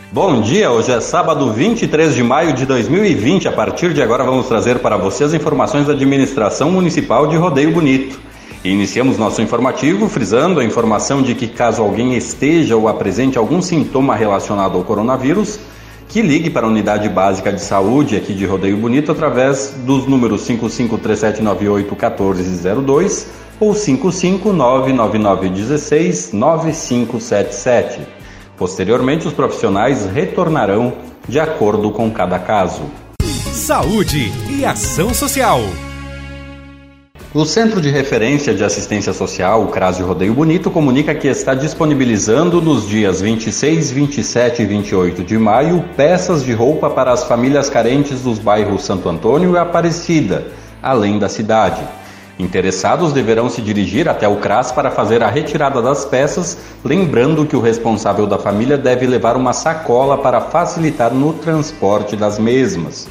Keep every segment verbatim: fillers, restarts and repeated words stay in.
Bom dia, hoje é sábado vinte e três de maio de dois mil e vinte. A partir de agora vamos trazer para você as informações da Administração Municipal de Rodeio Bonito. E iniciamos nosso informativo frisando a informação de que caso alguém esteja ou apresente algum sintoma relacionado ao coronavírus, que ligue para a Unidade Básica de Saúde aqui de Rodeio Bonito através dos números cinco cinco três sete nove oito um quatro zero dois ou cinco cinco nove nove nove um seis nove cinco sete sete. Posteriormente, os profissionais retornarão de acordo com cada caso. Saúde e ação social. O Centro de Referência de Assistência Social, o CRAS de Rodeio Bonito, comunica que está disponibilizando nos dias vinte e seis, vinte e sete e vinte e oito de maio peças de roupa para as famílias carentes dos bairros Santo Antônio e Aparecida, além da cidade. Interessados deverão se dirigir até o CRAS para fazer a retirada das peças, lembrando que o responsável da família deve levar uma sacola para facilitar no transporte das mesmas.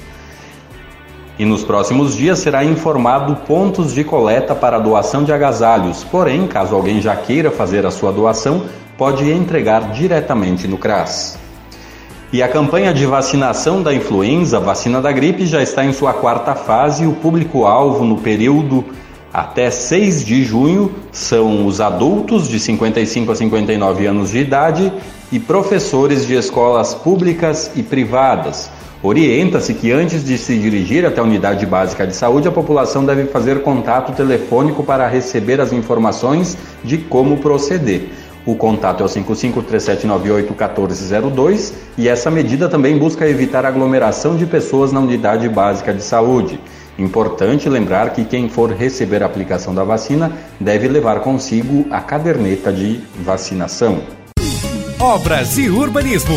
E nos próximos dias será informado pontos de coleta para a doação de agasalhos, porém, caso alguém já queira fazer a sua doação, pode entregar diretamente no CRAS. E a campanha de vacinação da influenza, vacina da gripe, já está em sua quarta fase e o público-alvo no período até seis de junho são os adultos de cinquenta e cinco a cinquenta e nove anos de idade e professores de escolas públicas e privadas. Orienta-se que antes de se dirigir até a Unidade Básica de Saúde, a população deve fazer contato telefônico para receber as informações de como proceder. O contato é o cinco cinco três sete nove oito um quatro zero dois e essa medida também busca evitar aglomeração de pessoas na Unidade Básica de Saúde. Importante lembrar que quem for receber a aplicação da vacina deve levar consigo a caderneta de vacinação. Obras e urbanismo.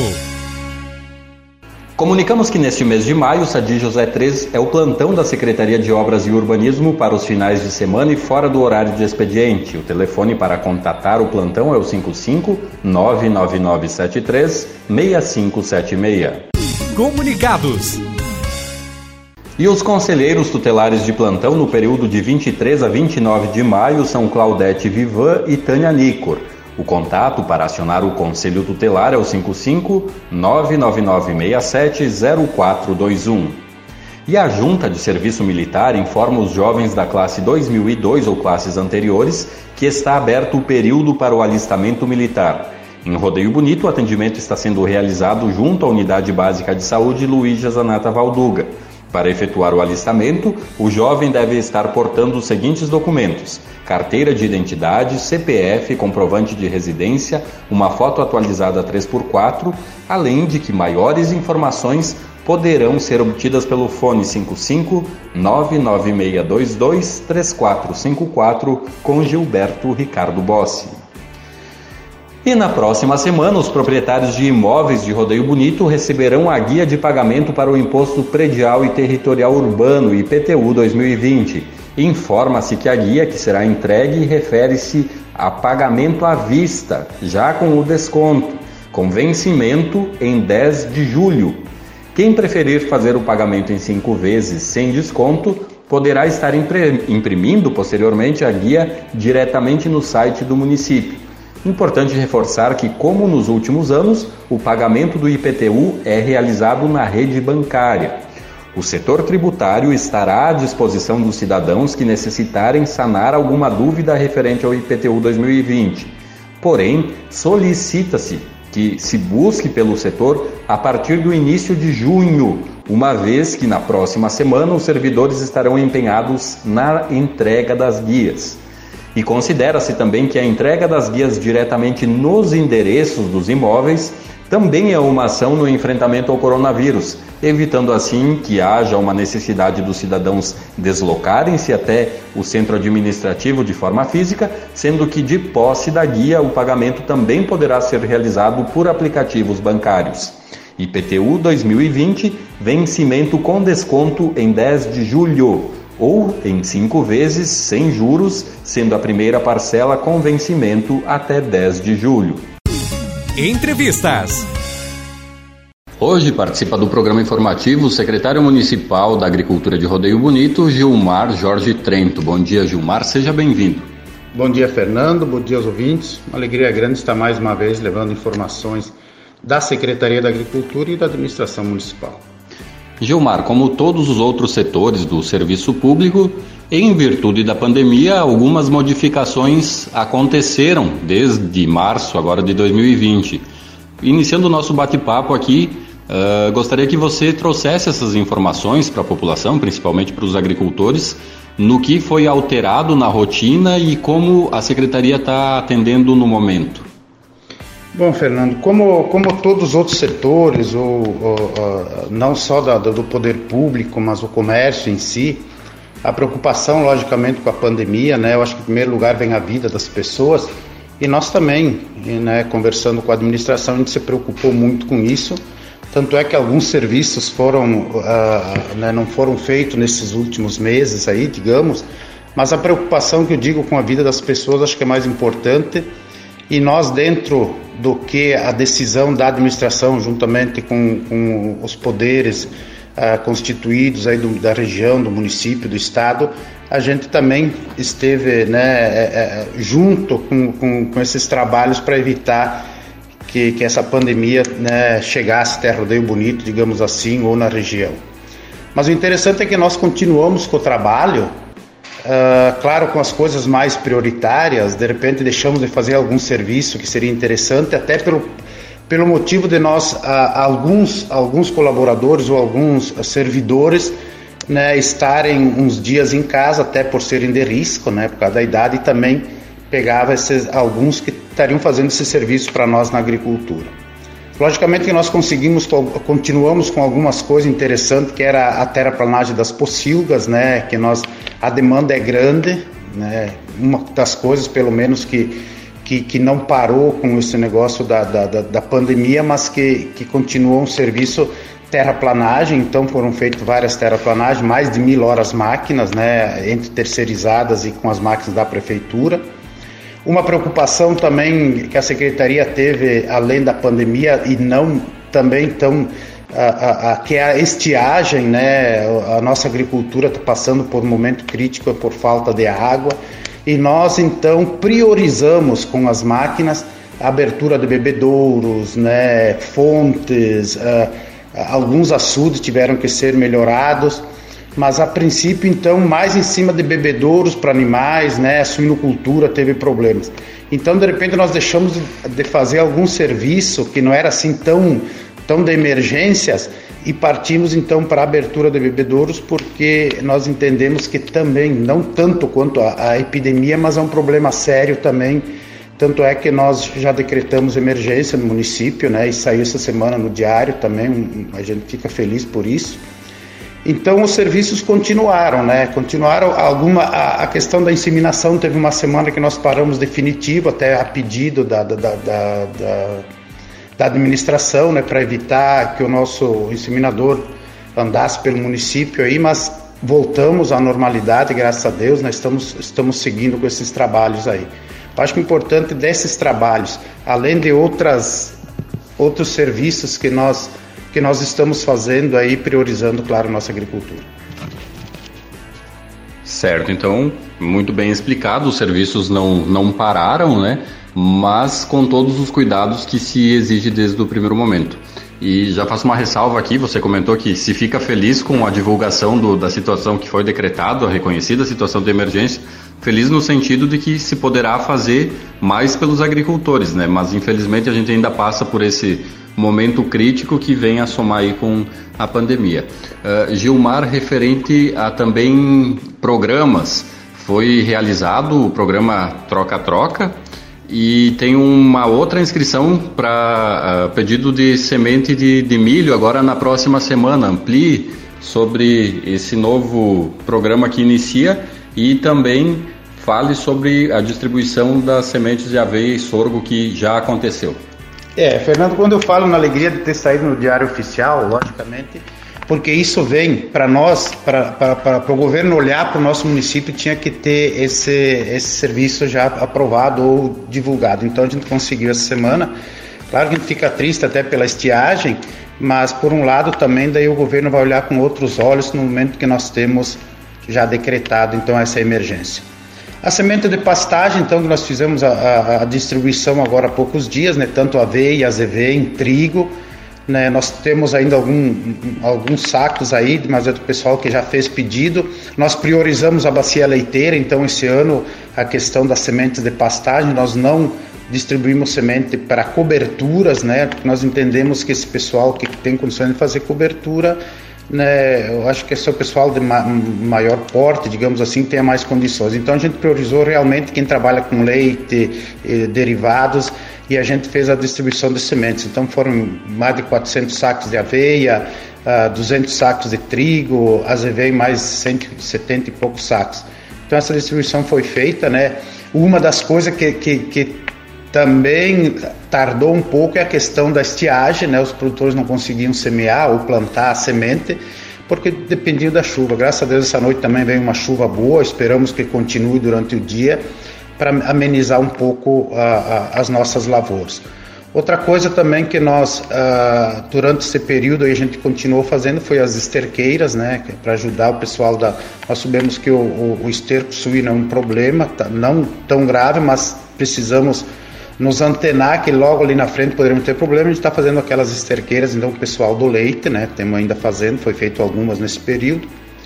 Comunicamos que neste mês de maio, o Sadi José três é o plantão da Secretaria de Obras e Urbanismo para os finais de semana e fora do horário de expediente. O telefone para contatar o plantão é o cinco cinco nove nove nove sete três seis cinco sete seis. Comunicados. E os conselheiros tutelares de plantão no período de vinte e três a vinte e nove de maio são Claudete Vivan e Tânia Nicor. O contato para acionar o Conselho Tutelar é o cinco cinco nove nove nove seis sete zero quatro dois um. E a Junta de Serviço Militar informa os jovens da classe dois mil e dois ou classes anteriores que está aberto o período para o alistamento militar. Em Rodeio Bonito, o atendimento está sendo realizado junto à Unidade Básica de Saúde Luísa Zanata Valduga. Para efetuar o alistamento, o jovem deve estar portando os seguintes documentos: carteira de identidade, C P F, comprovante de residência, uma foto atualizada três por quatro, além de que maiores informações poderão ser obtidas pelo fone cinco cinco nove nove seis dois dois três quatro cinco quatro com Gilberto Ricardo Bossi. E na próxima semana, os proprietários de imóveis de Rodeio Bonito receberão a guia de pagamento para o Imposto Predial e Territorial Urbano, I P T U dois mil e vinte. Informa-se que a guia que será entregue refere-se a pagamento à vista, já com o desconto, com vencimento em dez de julho. Quem preferir fazer o pagamento em cinco vezes sem desconto, poderá estar imprimindo posteriormente a guia diretamente no site do município. Importante reforçar que, como nos últimos anos, o pagamento do I P T U é realizado na rede bancária. O setor tributário estará à disposição dos cidadãos que necessitarem sanar alguma dúvida referente ao I P T U dois mil e vinte. Porém, solicita-se que se busque pelo setor a partir do início de junho, uma vez que na próxima semana os servidores estarão empenhados na entrega das guias. E considera-se também que a entrega das guias diretamente nos endereços dos imóveis também é uma ação no enfrentamento ao coronavírus, evitando assim que haja uma necessidade dos cidadãos deslocarem-se até o centro administrativo de forma física, sendo que de posse da guia o pagamento também poderá ser realizado por aplicativos bancários. I P T U dois mil e vinte, vencimento com desconto em dez de julho. Ou em cinco vezes sem juros, sendo a primeira parcela com vencimento até dez de julho. Entrevistas. Hoje participa do programa informativo o secretário municipal da Agricultura de Rodeio Bonito, Gilmar Jorge Trento. Bom dia, Gilmar, seja bem-vindo. Bom dia, Fernando, bom dia aos ouvintes. Uma alegria grande estar mais uma vez levando informações da Secretaria da Agricultura e da Administração Municipal. Gilmar, como todos os outros setores do serviço público, em virtude da pandemia, algumas modificações aconteceram desde março agora de dois mil e vinte. Iniciando o nosso bate-papo aqui, uh, gostaria que você trouxesse essas informações para a população, principalmente para os agricultores, no que foi alterado na rotina e como a Secretaria está atendendo no momento. Bom, Fernando, como, como todos os outros setores, ou, ou, ou, não só da, do poder público, mas o comércio em si, a preocupação, logicamente, com a pandemia, né? Eu acho que em primeiro lugar vem a vida das pessoas, e nós também, né, conversando com a administração, a gente se preocupou muito com isso, tanto é que alguns serviços foram, uh, né, não foram feitos nesses últimos meses aí, digamos, mas a preocupação que eu digo com a vida das pessoas acho que é mais importante. E nós, dentro do que a decisão da administração, juntamente com, com os poderes uh, constituídos aí do, da região, do município, do estado, a gente também esteve, né, é, é, junto com, com, com esses trabalhos para evitar que, que essa pandemia, né, chegasse Terra Rodeio Bonito, digamos assim, ou na região. Mas o interessante é que nós continuamos com o trabalho. Uh, claro, com as coisas mais prioritárias, de repente deixamos de fazer algum serviço que seria interessante, até pelo, pelo motivo de nós, uh, alguns, alguns colaboradores ou alguns servidores, né, estarem uns dias em casa, até por serem de risco, né, por causa da idade, e também pegava esses, alguns que estariam fazendo esse serviço para nós na agricultura. Logicamente que nós conseguimos, continuamos com algumas coisas interessantes, que era a terraplanagem das pocilgas, né, que nós, a demanda é grande, né, uma das coisas pelo menos que, que, que não parou com esse negócio da, da, da pandemia, mas que, que continuou um serviço terraplanagem. Então foram feitas várias terraplanagens, mais de mil horas máquinas, né, entre terceirizadas e com as máquinas da prefeitura. Uma preocupação também que a Secretaria teve, além da pandemia, e não também tão, a, a, a, que é a estiagem, né? A nossa agricultura está passando por um momento crítico por falta de água, e nós então priorizamos com as máquinas a abertura de bebedouros, né? Fontes, uh, alguns açudes tiveram que ser melhorados, mas a princípio então mais em cima de bebedouros para animais, né? A suinocultura teve problemas. Então de repente nós deixamos de fazer algum serviço que não era assim tão, tão de emergências e partimos então para a abertura de bebedouros, porque nós entendemos que também, não tanto quanto a, a epidemia, mas é um problema sério também. Tanto é que nós já decretamos emergência no município, né? E saiu essa semana no diário também, a gente fica feliz por isso. Então os serviços continuaram, né? Continuaram alguma, a, a questão da inseminação teve uma semana que nós paramos definitivo, até a pedido da, da, da, da, da administração, né? Para evitar que o nosso inseminador andasse pelo município aí, mas voltamos à normalidade, graças a Deus, nós estamos, estamos seguindo com esses trabalhos aí. Eu acho que o importante desses trabalhos, além de outras, outros serviços que nós que nós estamos fazendo aí, priorizando, claro, nossa agricultura. Certo, então, muito bem explicado, os serviços não, não pararam, né? Mas com todos os cuidados que se exige desde o primeiro momento. E já faço uma ressalva aqui, você comentou que se fica feliz com a divulgação do, da situação que foi decretada, a reconhecida situação de emergência, feliz no sentido de que se poderá fazer mais pelos agricultores, né? Mas infelizmente a gente ainda passa por esse momento crítico que vem a somar aí com a pandemia. Uh, Gilmar, referente a também programas, foi realizado o programa Troca-Troca e tem uma outra inscrição para uh, pedido de semente de, de milho agora na próxima semana. Amplie sobre esse novo programa que inicia e também fale sobre a distribuição das sementes de aveia e sorgo que já aconteceu. É, Fernando, quando eu falo na alegria de ter saído no Diário Oficial, logicamente, porque isso vem para nós, para o governo olhar para o nosso município, tinha que ter esse, esse serviço já aprovado ou divulgado. Então a gente conseguiu essa semana. Claro que a gente fica triste até pela estiagem, mas por um lado também daí o governo vai olhar com outros olhos no momento que nós temos já decretado então essa emergência. A semente de pastagem, então, que nós fizemos a, a, a distribuição agora há poucos dias, né, tanto aveia, azevém, trigo, né, nós temos ainda algum, alguns sacos aí, mas é do pessoal que já fez pedido. Nós priorizamos a bacia leiteira, então esse ano a questão das sementes de pastagem, nós não distribuímos semente para coberturas, né, porque nós entendemos que esse pessoal que tem condições de fazer cobertura, né, eu acho que esse é o pessoal de ma- maior porte, digamos assim, tenha mais condições. Então a gente priorizou realmente quem trabalha com leite, eh, derivados, e a gente fez a distribuição de sementes. Então foram mais de quatrocentos sacos de aveia, uh, duzentos sacos de trigo, azevém mais cento e setenta e poucos sacos. Então essa distribuição foi feita, né? Uma das coisas que, que, que também tardou um pouco é a questão da estiagem, né? Os produtores não conseguiam semear ou plantar a semente porque dependia da chuva. Graças a Deus essa noite também veio uma chuva boa, esperamos que continue durante o dia para amenizar um pouco uh, uh, as nossas lavouras. Outra coisa também que nós, uh, durante esse período, aí a gente continuou fazendo foi as esterqueiras, né, para ajudar o pessoal da... Nós sabemos que o, o, o esterco suíno é um problema, tá, não tão grave, mas precisamos nos antenar que logo ali na frente poderíamos ter problema. A gente está fazendo aquelas esterqueiras, então o pessoal do leite, né, temos ainda fazendo, foi feito algumas nesse período.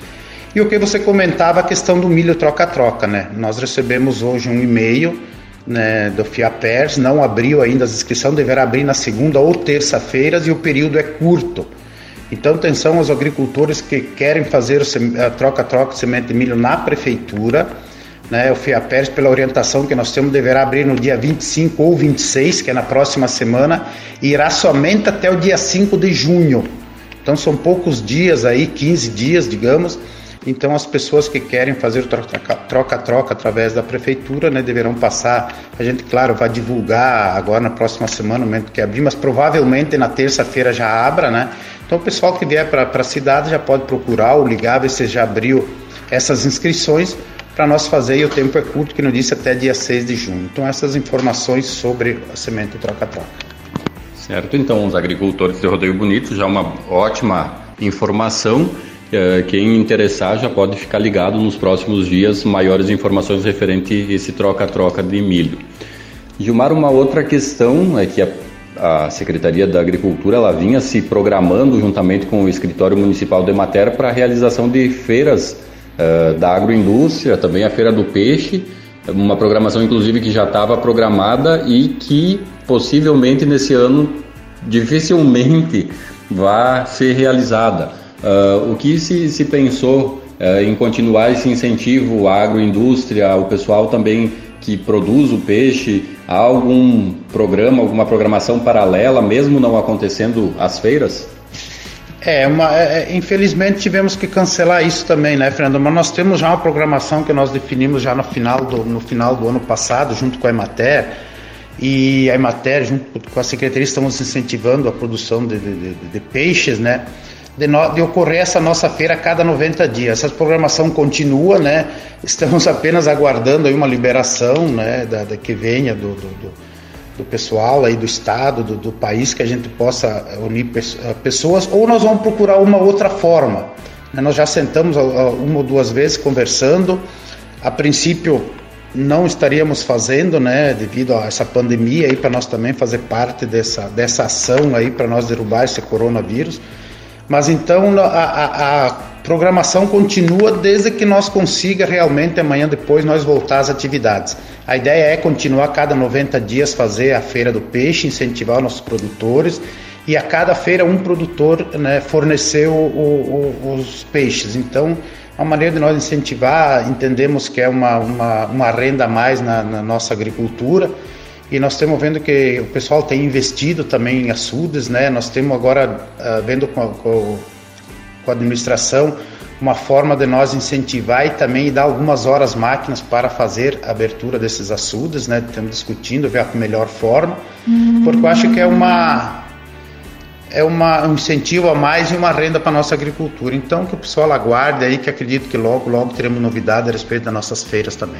E o que você comentava, a questão do milho troca-troca, né? Nós recebemos hoje um e-mail, né, do FIAPERS, não abriu ainda as inscrições, deverá abrir na segunda ou terça-feiras e o período é curto. Então, atenção aos agricultores que querem fazer a troca-troca de semente de milho na prefeitura, né? O FIAPERS, pela orientação que nós temos, deverá abrir no dia vinte e cinco ou vinte e seis, que é na próxima semana, e irá somente até o dia cinco de junho. Então, são poucos dias aí, quinze dias, digamos. Então as pessoas que querem fazer o troca-troca através da prefeitura, né, deverão passar. A gente, claro, vai divulgar agora na próxima semana, no momento que abrir, mas provavelmente na terça-feira já abra, né? Então o pessoal que vier para a cidade já pode procurar ou ligar, ver se já abriu essas inscrições para nós fazer, e o tempo é curto, que não disse, até dia seis de junho. Então essas informações sobre a semente troca-troca. Certo, então os agricultores de Rodeio Bonito, já uma ótima informação. Quem interessar já pode ficar ligado nos próximos dias, maiores informações referente a esse troca-troca de milho. Gilmar, uma outra questão é que a, a Secretaria da Agricultura ela vinha se programando juntamente com o Escritório Municipal de Emater para a realização de feiras uh, da agroindústria, também a Feira do Peixe, uma programação inclusive que já estava programada e que possivelmente nesse ano dificilmente vai ser realizada. Uh, o que se, se pensou uh, em continuar esse incentivo à agroindústria, o pessoal também que produz o peixe, há algum programa, alguma programação paralela, mesmo não acontecendo as feiras? É, uma, é, infelizmente tivemos que cancelar isso também, né, Fernando? Mas nós temos já uma programação que nós definimos já no final do, no final do ano passado, junto com a Emater, e a Emater, junto com a Secretaria, estamos incentivando a produção de, de, de, de peixes, né? De, no, de ocorrer essa nossa feira a cada noventa dias. Essa programação continua, né? Estamos apenas aguardando aí uma liberação, né, da, da que venha do, do, do, do pessoal aí do estado, do, do país, que a gente possa unir pessoas, ou nós vamos procurar uma outra forma. Nós já sentamos uma ou duas vezes conversando. A princípio não estaríamos fazendo, né, devido a essa pandemia aí, para nós também fazer parte dessa, dessa ação aí para nós derrubar esse coronavírus. Mas então a, a, a programação continua desde que nós consiga realmente amanhã depois nós voltar às atividades. A ideia é continuar a cada noventa dias fazer a Feira do Peixe, incentivar os nossos produtores, e a cada feira um produtor, né, fornecer o, o, o, os peixes. Então é uma maneira de nós incentivar, entendemos que é uma, uma, uma renda a mais na, na nossa agricultura. E nós estamos vendo que o pessoal tem investido também em açudes, né? Nós temos agora, uh, vendo com a, com a administração, uma forma de nós incentivar e também dar algumas horas máquinas para fazer a abertura desses açudes, né? Estamos discutindo, ver a melhor forma, uhum. Porque eu acho que é uma... é uma, um incentivo a mais e uma renda para a nossa agricultura. Então que o pessoal aguarde aí, que acredito que logo, logo teremos novidade a respeito das nossas feiras também.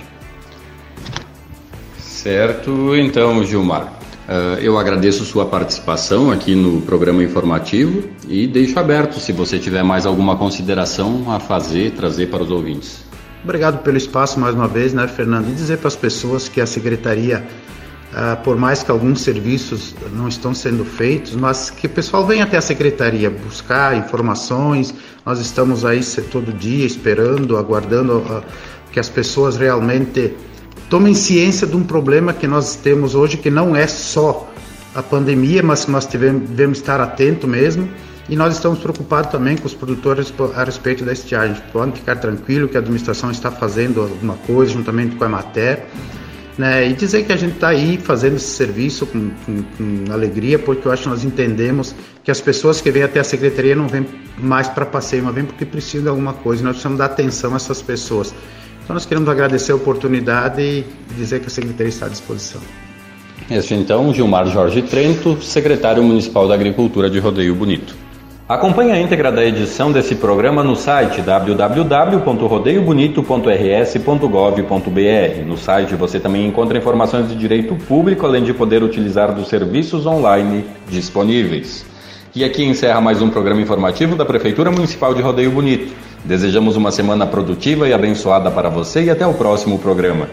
Certo, então, Gilmar, uh, eu agradeço sua participação aqui no programa informativo e deixo aberto se você tiver mais alguma consideração a fazer, trazer para os ouvintes. Obrigado pelo espaço mais uma vez, né, Fernando? E dizer para as pessoas que a Secretaria, ah, por mais que alguns serviços não estão sendo feitos, mas que o pessoal venha até a Secretaria buscar informações. Nós estamos aí todo dia esperando, aguardando ah, que as pessoas realmente tomem ciência de um problema que nós temos hoje, que não é só a pandemia, mas que nós tivemos, devemos estar atentos mesmo. E nós estamos preocupados também com os produtores a respeito da estiagem. Podem ficar tranquilo que a administração está fazendo alguma coisa juntamente com a Emater, né? E dizer que a gente está aí fazendo esse serviço com, com, com alegria, porque eu acho que nós entendemos que as pessoas que vêm até a Secretaria não vêm mais para passeio, mas vêm porque precisam de alguma coisa. Nós precisamos dar atenção a essas pessoas. Então nós queremos agradecer a oportunidade e dizer que a Secretaria está à disposição. Este então, Gilmar Jorge Trento, secretário municipal da Agricultura de Rodeio Bonito. Acompanhe a íntegra da edição desse programa no site w w w ponto rodeio bonito ponto r s ponto gov ponto b r. No site você também encontra informações de direito público, além de poder utilizar dos serviços online disponíveis. E aqui encerra mais um programa informativo da Prefeitura Municipal de Rodeio Bonito. Desejamos uma semana produtiva e abençoada para você e até o próximo programa.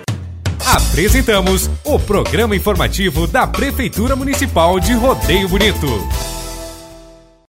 Apresentamos o programa informativo da Prefeitura Municipal de Rodeio Bonito.